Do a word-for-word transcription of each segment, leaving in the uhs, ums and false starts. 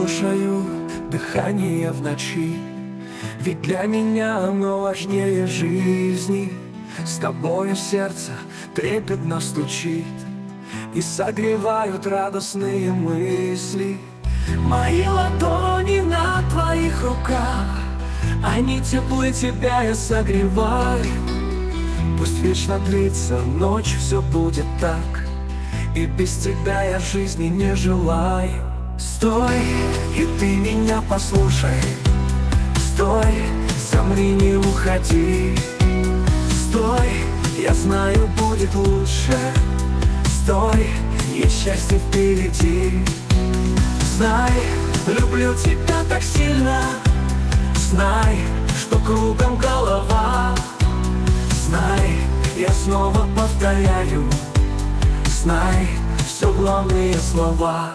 слушаю дыхание в ночи, ведь для меня оно важнее жизни. С тобою сердце трепетно стучит, и согревают радостные мысли. Мои ладони на твоих руках, они теплы, тебя я согреваю. Пусть вечно длится ночь, все будет так, и без тебя я жизни не желаю. Стой, и ты меня послушай. Стой, замри, не уходи. Стой, я знаю, будет лучше. Стой, есть счастье впереди. Знай, люблю тебя так сильно. Знай, что кругом голова. Знай, я снова повторяю. Знай, все главные слова.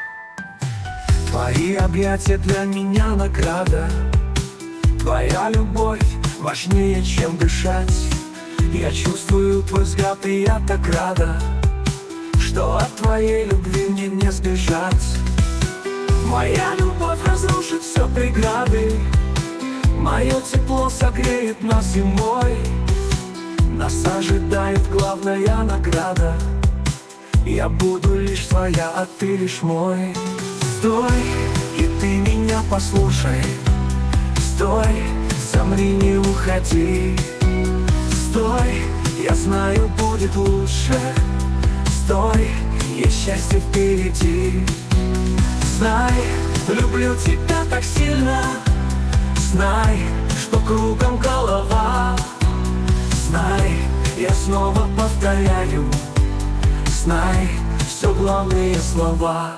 Твои объятия для меня награда. Твоя любовь важнее, чем дышать. Я чувствую твой взгляд, и я так рада, что от твоей любви мне не сбежать. Моя любовь разрушит все преграды. Мое тепло согреет нас зимой. Нас ожидает главная награда. Я буду лишь твоя, а ты лишь мой. Стой, и ты меня послушай. Стой, замри, не уходи. Стой, я знаю, будет лучше. Стой, есть счастье впереди. Знай, люблю тебя так сильно. Знай, что кругом голова. Знай, я снова повторяю. Знай, все главные слова.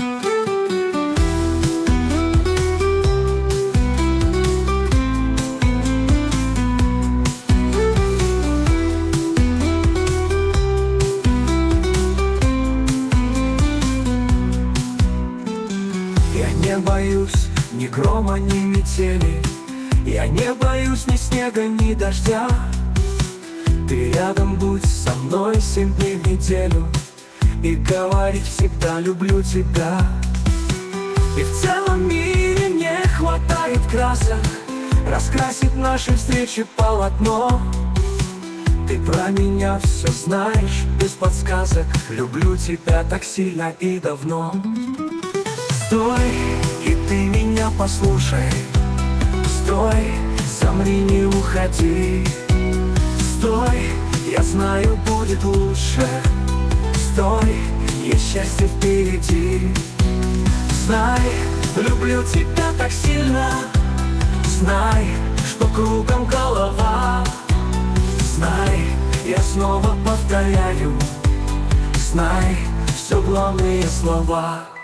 Я не боюсь ни грома, ни метели. Я не боюсь ни снега, ни дождя. Ты рядом будь со мной семь дней в неделю, и говорить всегда люблю тебя. И в целом мире не хватает красок раскрасить наши встречи полотно. Ты про меня все знаешь без подсказок. Люблю тебя так сильно и давно. Стой, и ты меня послушай. Стой, замри, не уходи. Стой, я знаю, будет лучше. Стой, есть счастье впереди. Знай, люблю тебя так сильно. Знай, что кругом голова. Знай, я снова повторяю. Знай, все главные слова.